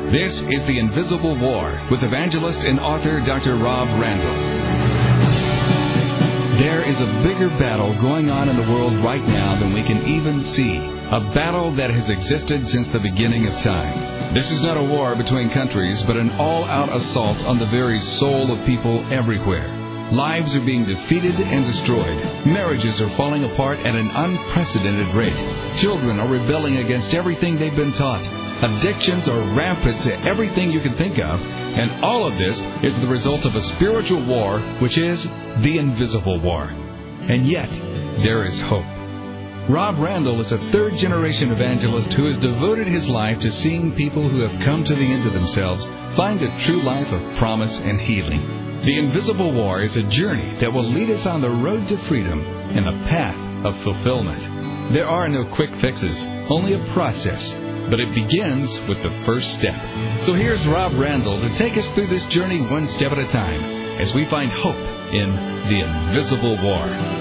This is The Invisible War with evangelist and author Dr. Rob Randall. There is a bigger battle going on in the world right now than we can even see. A battle that has existed since the beginning of time. This is not a war between countries, but an all-out assault on the very soul of people everywhere. Lives are being defeated and destroyed. Marriages are falling apart at an unprecedented rate. Children are rebelling against everything they've been taught. Addictions are rampant to everything you can think of, and all of this is the result of a spiritual war, which is the invisible war. And yet, there is hope. Rob Randall is a third-generation evangelist who has devoted his life to seeing people who have come to the end of themselves find a true life of promise and healing. The Invisible War is a journey that will lead us on the road to freedom and a path of fulfillment. There are no quick fixes, only a process. But it begins with the first step. So here's Rob Randall to take us through this journey one step at a time as we find hope in the Invisible War.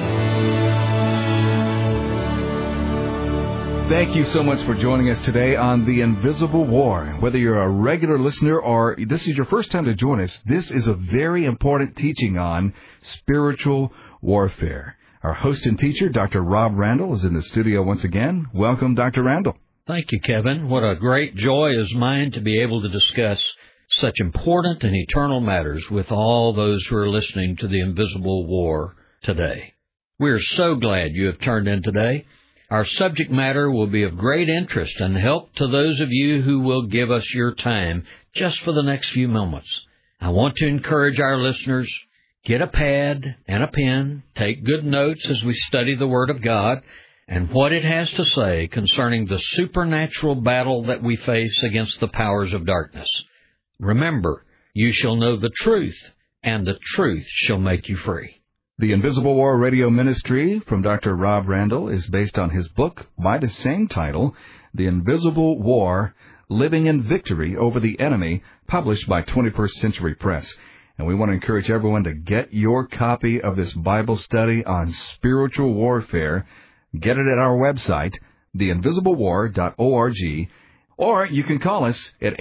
Thank you so much for joining us today on the Invisible War. Whether you're a regular listener or this is your first time to join us, this is a very important teaching on spiritual warfare. Our host and teacher, Dr. Rob Randall, is in the studio once again. Welcome, Dr. Randall. Thank you, Kevin. What a great joy is mine to be able to discuss such important and eternal matters with all those who are listening to the Invisible War today. We are so glad you have turned in today. Our subject matter will be of great interest and help to those of you who will give us your time just for the next few moments. I want to encourage our listeners, get a pad and a pen, take good notes as we study the Word of God, and what it has to say concerning the supernatural battle that we face against the powers of darkness. Remember, you shall know the truth, and the truth shall make you free. The Invisible War Radio Ministry from Dr. Rob Randall is based on his book by the same title, The Invisible War, Living in Victory Over the Enemy, published by 21st Century Press. And we want to encourage everyone to get your copy of this Bible study on spiritual warfare. Get it at our website, theinvisiblewar.org, or you can call us at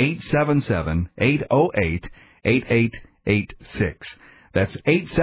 877-808-8886. That's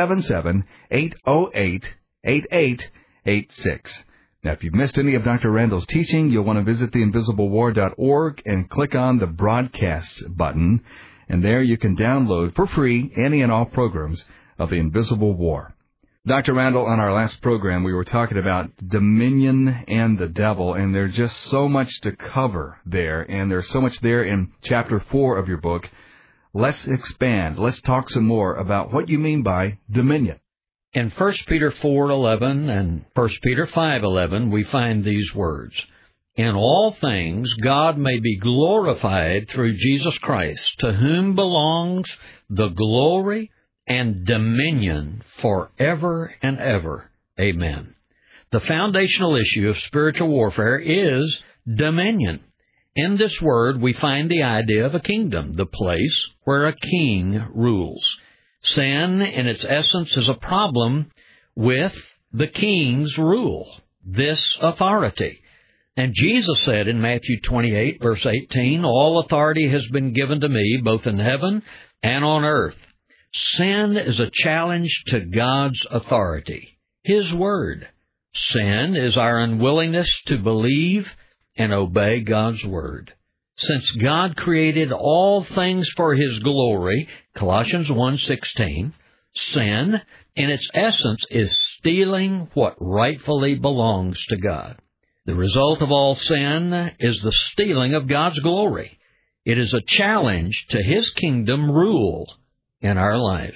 877-808-8886. Now, if you've missed any of Dr. Randall's teaching, you'll want to visit theinvisiblewar.org and click on the Broadcasts button, and there you can download for free any and all programs of the Invisible War. Dr. Randall, on our last program, we were talking about dominion and the devil, and there's just so much to cover there, and there's so much there in Chapter 4 of your book. Let's expand. Let's talk some more about what you mean by dominion. In 1 Peter 4:11 and 1 Peter 5:11, we find these words, "In all things God may be glorified through Jesus Christ, to whom belongs the glory and dominion forever and ever. Amen." The foundational issue of spiritual warfare is dominion. In this word, we find the idea of a kingdom, the place where a king rules. Sin, in its essence, is a problem with the king's rule, this authority. And Jesus said in Matthew 28, verse 18, "All authority has been given to me, both in heaven and on earth." Sin is a challenge to God's authority, His Word. Sin is our unwillingness to believe and obey God's Word. Since God created all things for His glory, Colossians 1:16, sin, in its essence, is stealing what rightfully belongs to God. The result of all sin is the stealing of God's glory. It is a challenge to His kingdom rule in our lives.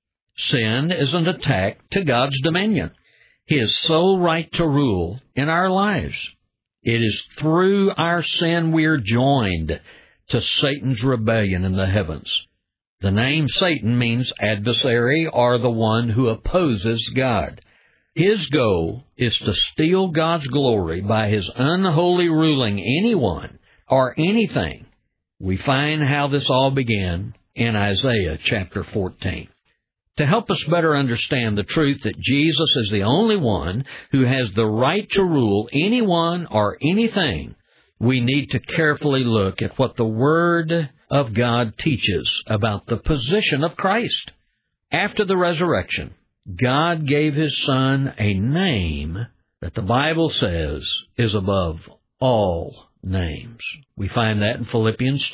Sin is an attack to God's dominion, His sole right to rule in our lives. It is through our sin we are joined to Satan's rebellion in the heavens. The name Satan means adversary, or the one who opposes God. His goal is to steal God's glory by his unholy ruling anyone or anything. We find how this all began in Isaiah chapter 14. To help us better understand the truth that Jesus is the only one who has the right to rule anyone or anything, we need to carefully look at what the Word of God teaches about the position of Christ. After the resurrection, God gave His Son a name that the Bible says is above all names. We find that in Philippians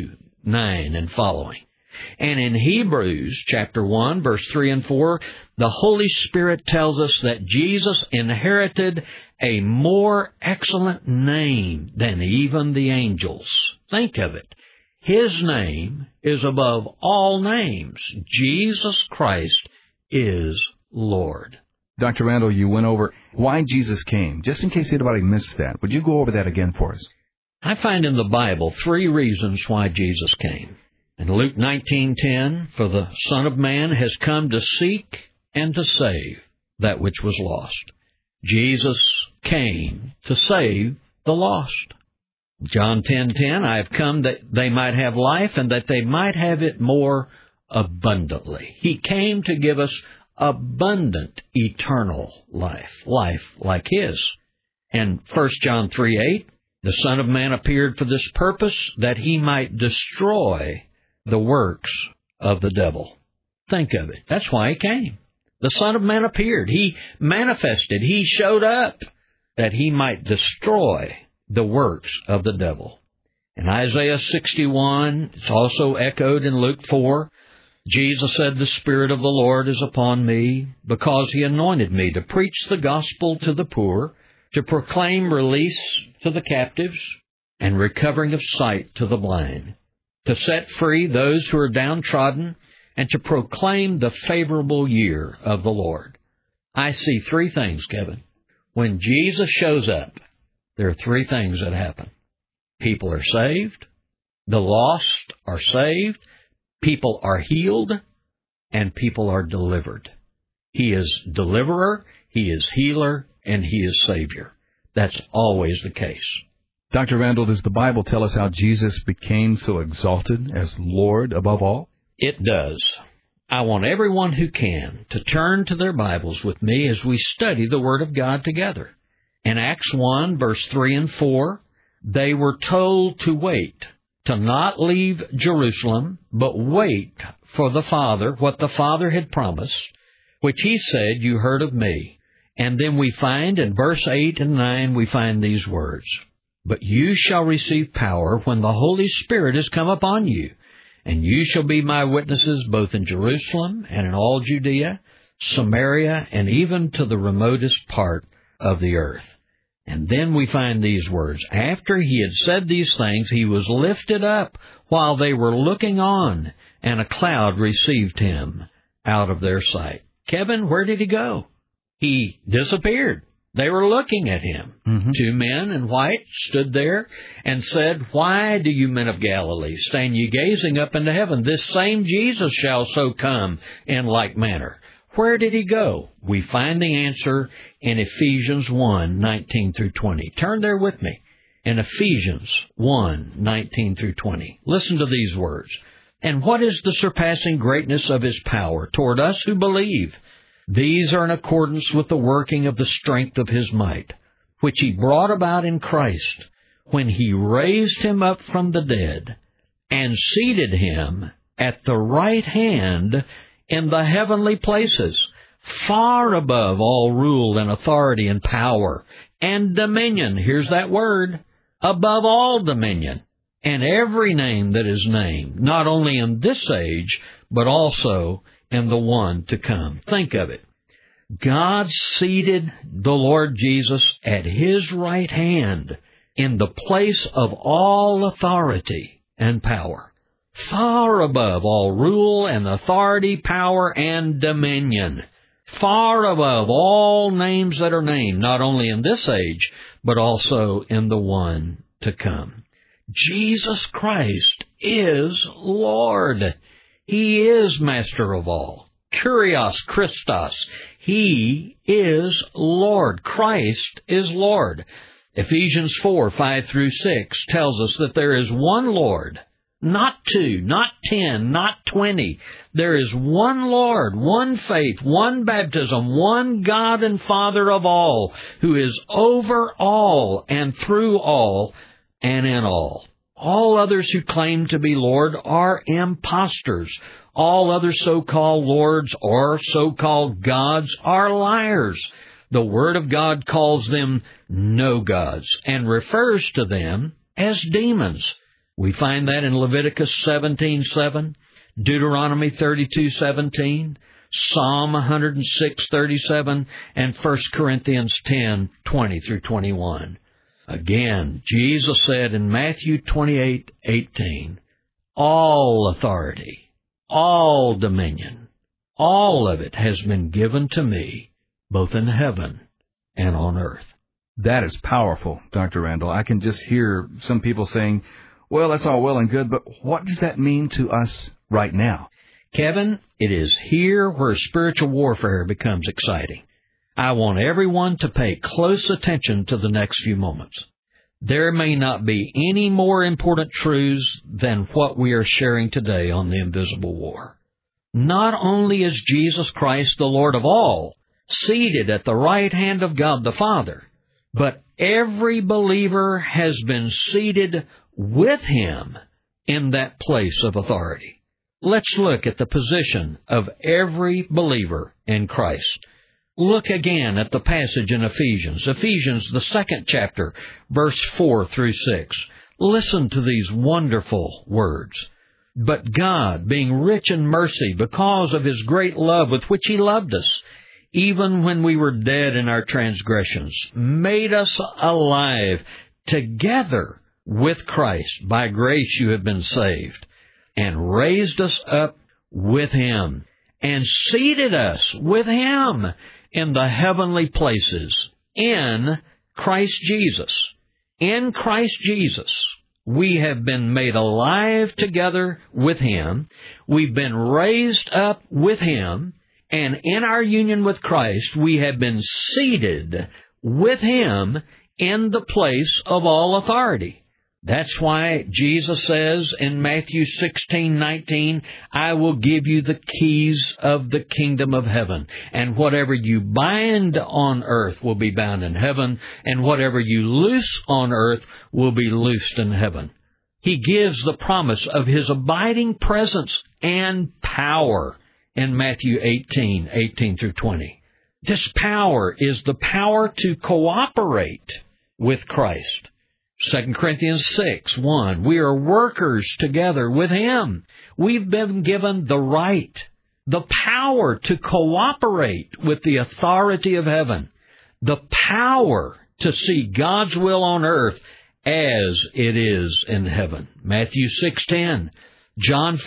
2:9 and following. And in Hebrews chapter 1, verse 3 and 4, the Holy Spirit tells us that Jesus inherited a more excellent name than even the angels. Think of it. His name is above all names. Jesus Christ is Lord. Dr. Randall, you went over why Jesus came. Just in case anybody missed that, would you go over that again for us? I find in the Bible 3 reasons why Jesus came. In Luke 19:10, for the Son of Man has come to seek and to save that which was lost. Jesus came to save the lost. John 10:10, I have come that they might have life and that they might have it more abundantly. He came to give us abundant, eternal life like His. And 1 John 3:8, the Son of Man appeared for this purpose, that He might destroy the works of the devil. Think of it. That's why He came. The Son of Man appeared. He manifested. He showed up that He might destroy the works of the devil. In Isaiah 61, it's also echoed in Luke 4, Jesus said, the Spirit of the Lord is upon me, because He anointed me to preach the gospel to the poor, to proclaim release to the captives, and recovering of sight to the blind, to set free those who are downtrodden, and to proclaim the favorable year of the Lord. I see 3 things, Kevin. When Jesus shows up, there are 3 things that happen. People are saved, the lost are saved, people are healed, and people are delivered. He is deliverer, He is healer, and He is Savior. That's always the case. Dr. Randall, does the Bible tell us how Jesus became so exalted as Lord above all? It does. I want everyone who can to turn to their Bibles with me as we study the Word of God together. In Acts 1, verse 3 and 4, they were told to wait, to not leave Jerusalem, but wait for the Father, what the Father had promised, which He said, you heard of me. And then we find in verse 8 and 9, we find these words, but you shall receive power when the Holy Spirit is come upon you, and you shall be my witnesses both in Jerusalem and in all Judea, Samaria, and even to the remotest part of the earth. And then we find these words, after He had said these things, He was lifted up while they were looking on, and a cloud received Him out of their sight. Kevin, where did He go? He disappeared. They were looking at Him. 2 men in white stood there and said, why do you men of Galilee stand ye gazing up into heaven? This same Jesus shall so come in like manner. Where did He go? We find the answer in Ephesians 1:19 through 20. Turn there with me. In Ephesians 1:19 through 20. Listen to these words. And what is the surpassing greatness of His power toward us who believe? These are in accordance with the working of the strength of His might, which He brought about in Christ, when He raised Him up from the dead, and seated Him at the right hand in the heavenly places, far above all rule and authority and power and dominion. Here's that word, above all dominion, and every name that is named, not only in this age, but also in the one to come. Think of it. God seated the Lord Jesus at His right hand in the place of all authority and power, far above all rule and authority, power, and dominion, far above all names that are named, not only in this age, but also in the one to come. Jesus Christ is Lord. He is Master of all. Kyrios Christos. He is Lord. Christ is Lord. Ephesians 4:5 through 6 tells us that there is one Lord, not 2, not 10, not 20. There is one Lord, one faith, one baptism, one God and Father of all, who is over all and through all and in all. All others who claim to be Lord are impostors. All other so-called lords or so-called gods are liars. The Word of God calls them no gods and refers to them as demons. We find that in Leviticus 17:7, Deuteronomy 32:17, Psalm 106:37, and 1 Corinthians 10:20 through 21. Again, Jesus said in Matthew 28:18, all authority, all dominion, all of it has been given to me, both in heaven and on earth. That is powerful, Dr. Randall. I can just hear some people saying, well, that's all well and good, but what does that mean to us right now? Kevin, it is here where spiritual warfare becomes exciting. I want everyone to pay close attention to the next few moments. There may not be any more important truths than what we are sharing today on the invisible war. Not only is Jesus Christ the Lord of all, seated at the right hand of God the Father, but every believer has been seated with Him in that place of authority. Let's look at the position of every believer in Christ. Look again at the passage in Ephesians, the 2nd chapter, verse 4 through 6. Listen to these wonderful words. But God, being rich in mercy because of His great love with which He loved us, even when we were dead in our transgressions, made us alive together with Christ. By grace you have been saved, and raised us up with Him, and seated us with Him in the heavenly places in Christ Jesus. In Christ Jesus, we have been made alive together with Him. We've been raised up with Him. And in our union with Christ, we have been seated with Him in the place of all authority. That's why Jesus says in Matthew 16:19, I will give you the keys of the kingdom of heaven, and whatever you bind on earth will be bound in heaven, and whatever you loose on earth will be loosed in heaven. He gives the promise of His abiding presence and power in Matthew 18:18 through 20. This power is the power to cooperate with Christ. 2 Corinthians 6:1, we are workers together with Him. We've been given the right, the power to cooperate with the authority of heaven, the power to see God's will on earth as it is in heaven. Matthew 6:10, John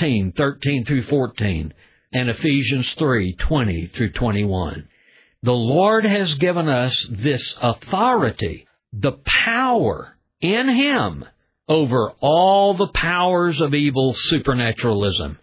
14:13 through 14, and Ephesians 3:20 through 21. The Lord has given us this authority, the power in Him over all the powers of evil supernaturalism,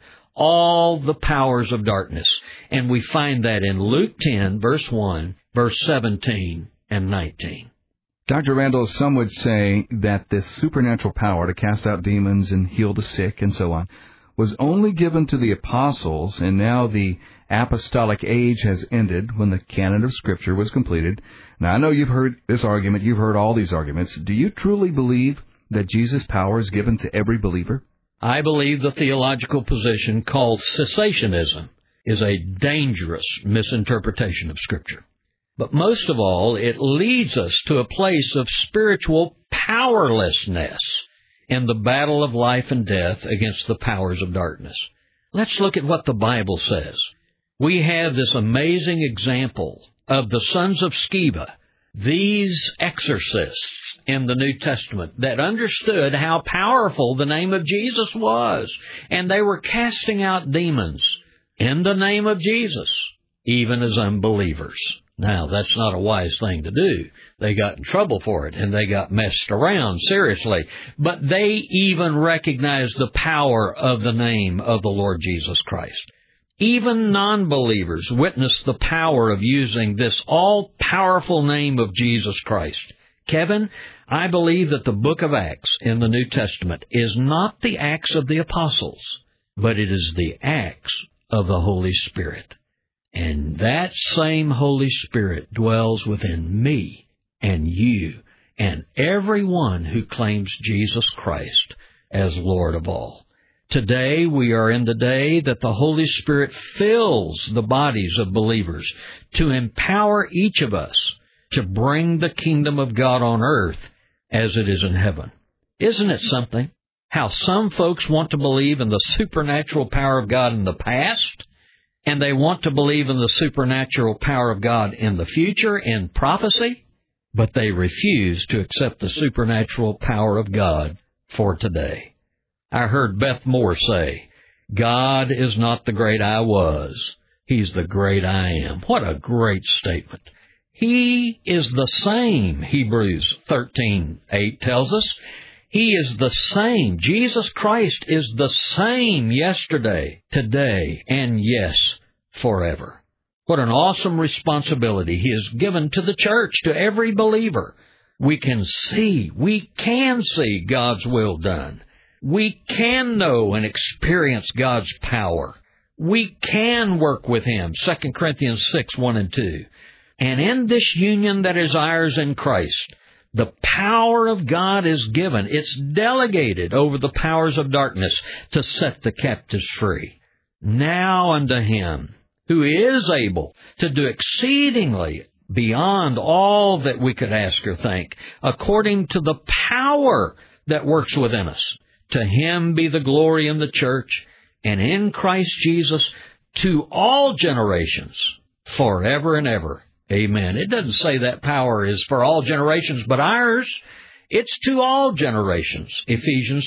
all the powers of darkness. And we find that in Luke 10, verse 1, verse 17 and 19. Dr. Randall, some would say that this supernatural power to cast out demons and heal the sick and so on was only given to the apostles, and now the apostolic age has ended when the canon of Scripture was completed. Now, I know you've heard this argument, you've heard all these arguments. Do you truly believe that Jesus' power is given to every believer? I believe the theological position called cessationism is a dangerous misinterpretation of Scripture. But most of all, it leads us to a place of spiritual powerlessness in the battle of life and death against the powers of darkness. Let's look at what the Bible says. We have this amazing example of the sons of Sceva, these exorcists in the New Testament that understood how powerful the name of Jesus was, and they were casting out demons in the name of Jesus, even as unbelievers. Now, that's not a wise thing to do. They got in trouble for it, and they got messed around, seriously. But they even recognized the power of the name of the Lord Jesus Christ. Even non-believers witnessed the power of using this all-powerful name of Jesus Christ. Kevin, I believe that the book of Acts in the New Testament is not the Acts of the Apostles, but it is the Acts of the Holy Spirit. And that same Holy Spirit dwells within me and you and everyone who claims Jesus Christ as Lord of all. Today we are in the day that the Holy Spirit fills the bodies of believers to empower each of us to bring the kingdom of God on earth as it is in heaven. Isn't it something how some folks want to believe in the supernatural power of God in the past, and they want to believe in the supernatural power of God in the future, in prophecy, but they refuse to accept the supernatural power of God for today. I heard Beth Moore say, God is not the great I was. He's the great I am. What a great statement. He is the same, Hebrews 13:8 tells us. He is the same. Jesus Christ is the same yesterday, today, and yes, forever. What an awesome responsibility He has given to the church, to every believer. We can see God's will done. We can know and experience God's power. We can work with Him, 2 Corinthians 6:1-2. And in this union that is ours in Christ, the power of God is given. It's delegated over the powers of darkness to set the captives free. Now unto Him who is able to do exceedingly beyond all that we could ask or think, according to the power that works within us. To Him be the glory in the church and in Christ Jesus to all generations, forever and ever. Amen. It doesn't say that power is for all generations but ours. It's to all generations. Ephesians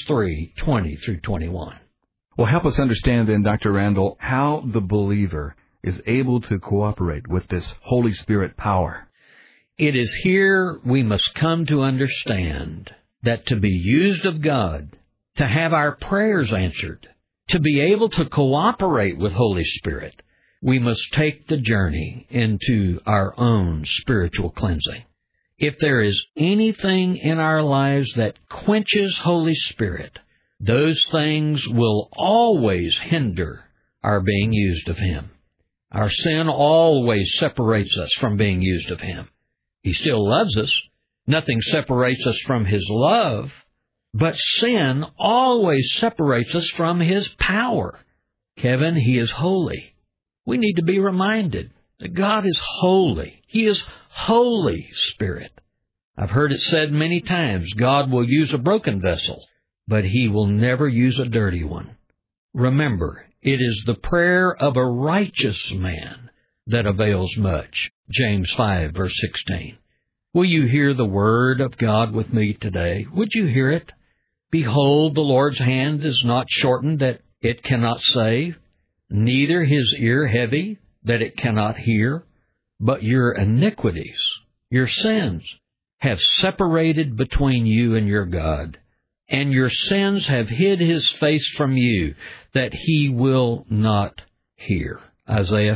3:20-21. Well, help us understand then, Dr. Randall, how the believer is able to cooperate with this Holy Spirit power. It is here we must come to understand that to be used of God, to have our prayers answered, to be able to cooperate with Holy Spirit, we must take the journey into our own spiritual cleansing. If there is anything in our lives that quenches Holy Spirit, those things will always hinder our being used of Him. Our sin always separates us from being used of Him. He still loves us. Nothing separates us from His love. But sin always separates us from His power. Kevin, He is holy. We need to be reminded that God is holy. He is Holy Spirit. I've heard it said many times, God will use a broken vessel, but He will never use a dirty one. Remember, it is the prayer of a righteous man that avails much. James 5:16. Will you hear the word of God with me today? Would you hear it? Behold, the Lord's hand is not shortened that it cannot save, neither His ear heavy that it cannot hear, but your iniquities, your sins, have separated between you and your God, and your sins have hid His face from you, that He will not hear. Isaiah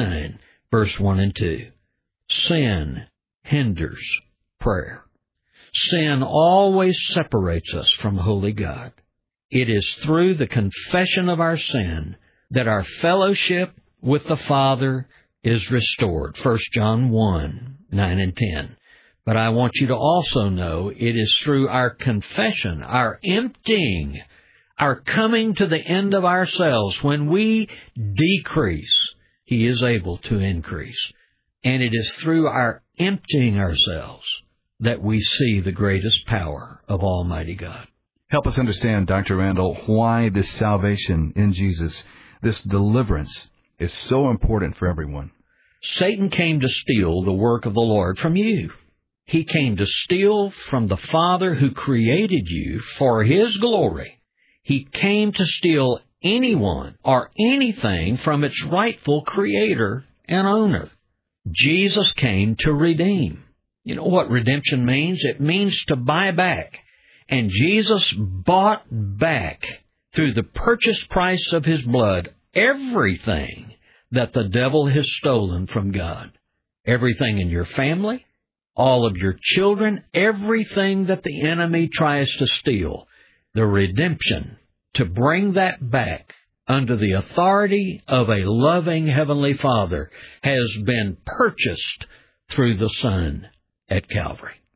59:1-2. Sin hinders prayer. Sin always separates us from holy God. It is through the confession of our sin that our fellowship with the Father is restored. 1 John 1:9-10. But I want you to also know it is through our confession, our emptying, our coming to the end of ourselves. When we decrease, He is able to increase. And it is through our emptying ourselves that we see the greatest power of Almighty God. Help us understand, Dr. Randall, why this salvation in Jesus, this deliverance, is so important for everyone. Satan came to steal the work of the Lord from you. He came to steal from the Father who created you for His glory. He came to steal anyone or anything from its rightful creator and owner. Jesus came to redeem. You know what redemption means? It means to buy back. And Jesus bought back, through the purchase price of His blood, everything that the devil has stolen from God. Everything in your family, all of your children, everything that the enemy tries to steal. The redemption, to bring that back under the authority of a loving Heavenly Father, has been purchased through the Son at Calvary.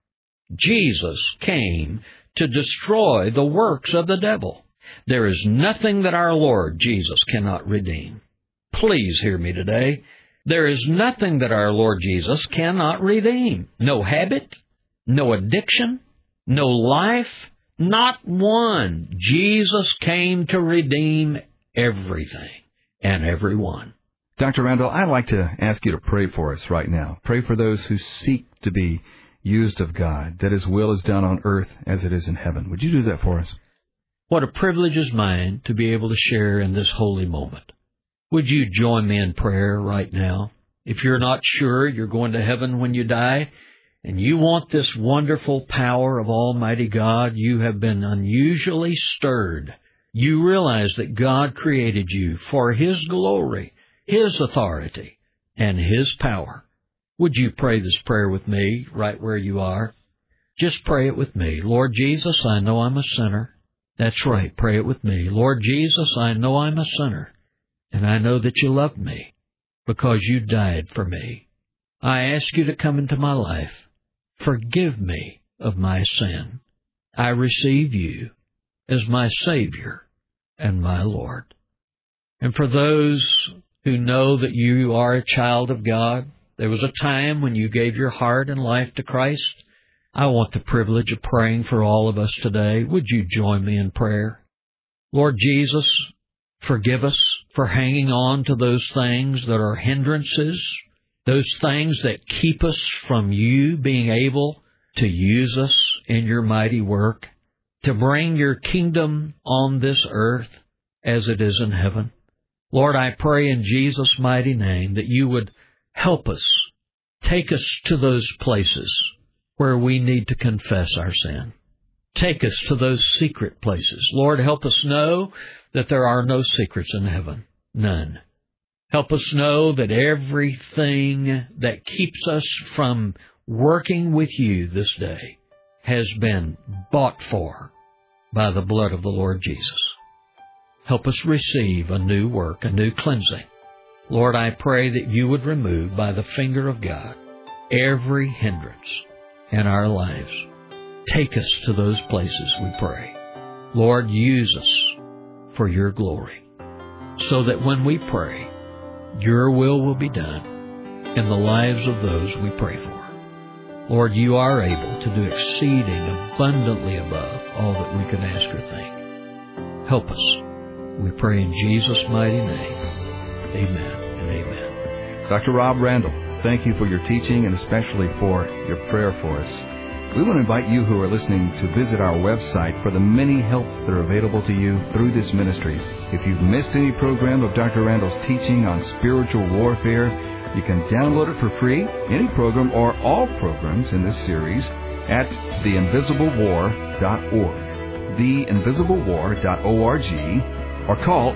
Jesus came to destroy the works of the devil. There is nothing that our Lord Jesus cannot redeem. Please hear me today. There is nothing that our Lord Jesus cannot redeem. No habit, no addiction, no life, not one. Jesus came to redeem everything and everyone. Dr. Randall, I'd like to ask you to pray for us right now. Pray for those who seek to be used of God, that His will is done on earth as it is in heaven. Would you do that for us? What a privilege is mine to be able to share in this holy moment. Would you join me in prayer right now? If you're not sure you're going to heaven when you die, and you want this wonderful power of Almighty God, you have been unusually stirred. You realize that God created you for His glory, His authority, and His power. Would you pray this prayer with me right where you are? Just pray it with me. Lord Jesus, I know I'm a sinner. That's right. Pray it with me. Lord Jesus, I know I'm a sinner, and I know that you love me because you died for me. I ask you to come into my life. Forgive me of my sin. I receive you as my Savior and my Lord. And for those who know that you are a child of God, there was a time when you gave your heart and life to Christ. I want the privilege of praying for all of us today. Would you join me in prayer? Lord Jesus, forgive us for hanging on to those things that are hindrances, those things that keep us from you being able to use us in your mighty work, to bring your kingdom on this earth as it is in heaven. Lord, I pray in Jesus' mighty name that you would help us, take us to those places where we need to confess our sin. Take us to those secret places. Lord, help us know that there are no secrets in heaven. None. Help us know that everything that keeps us from working with you this day has been bought for by the blood of the Lord Jesus. Help us receive a new work, a new cleansing. Lord, I pray that you would remove by the finger of God every hindrance in our lives. Take us to those places, we pray. Lord, use us for your glory, so that when we pray, your will be done in the lives of those we pray for. Lord, you are able to do exceeding abundantly above all that we could ask or think. Help us, we pray in Jesus' mighty name. Amen and amen. Dr. Rob Randall, thank you for your teaching and especially for your prayer for us. We want to invite you who are listening to visit our website for the many helps that are available to you through this ministry. If you've missed any program of Dr. Randall's teaching on spiritual warfare, you can download it for free, any program or all programs in this series, at theinvisiblewar.org, theinvisiblewar.org, or call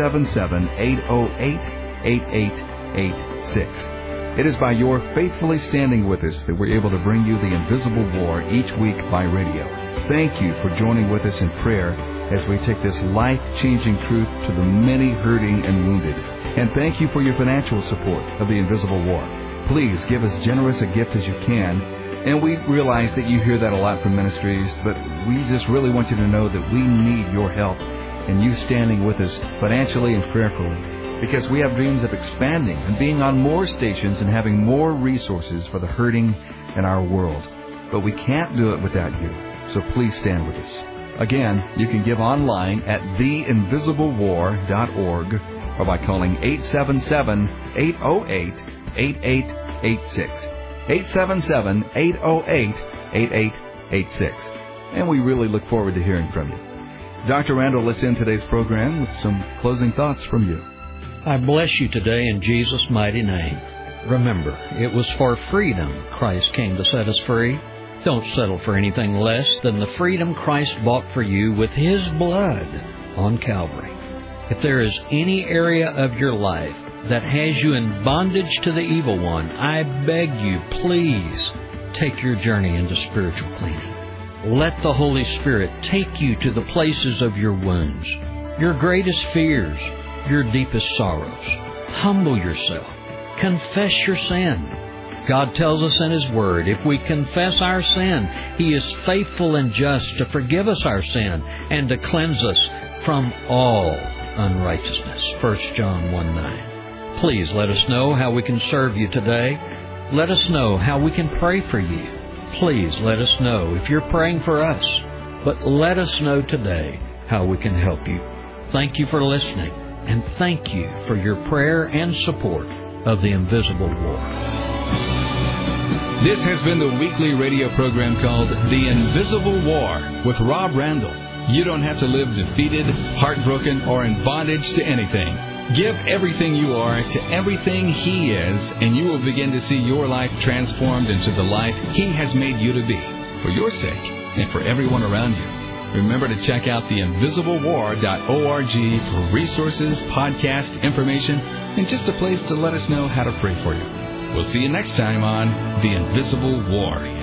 877-808-8886. It is by your faithfully standing with us that we're able to bring you the Invisible War each week by radio. Thank you for joining with us in prayer as we take this life-changing truth to the many hurting and wounded. And thank you for your financial support of the Invisible War. Please give as generous a gift as you can. And we realize that you hear that a lot from ministries, but we just really want you to know that we need your help and you standing with us financially and prayerfully, because we have dreams of expanding and being on more stations and having more resources for the hurting in our world. But we can't do it without you, so please stand with us. Again, you can give online at theinvisiblewar.org or by calling 877-808-8886. 877-808-8886. And we really look forward to hearing from you. Dr. Randall, let's end today's program with some closing thoughts from you. I bless you today in Jesus' mighty name. Remember, it was for freedom Christ came to set us free. Don't settle for anything less than the freedom Christ bought for you with His blood on Calvary. If there is any area of your life that has you in bondage to the evil one, I beg you, please take your journey into spiritual cleaning. Let the Holy Spirit take you to the places of your wounds, your greatest fears, your deepest sorrows. Humble yourself. Confess your sin. God tells us in His Word, if we confess our sin, He is faithful and just to forgive us our sin and to cleanse us from all unrighteousness. 1 John 1:9. Please let us know how we can serve you today. Let us know how we can pray for you. Please let us know if you're praying for us. But let us know today how we can help you. Thank you for listening, and thank you for your prayer and support of the Invisible War. This has been the weekly radio program called The Invisible War with Rob Randall. You don't have to live defeated, heartbroken, or in bondage to anything. Give everything you are to everything He is, and you will begin to see your life transformed into the life He has made you to be, for your sake and for everyone around you. Remember to check out theinvisiblewar.org for resources, podcast information, and just a place to let us know how to pray for you. We'll see you next time on The Invisible War.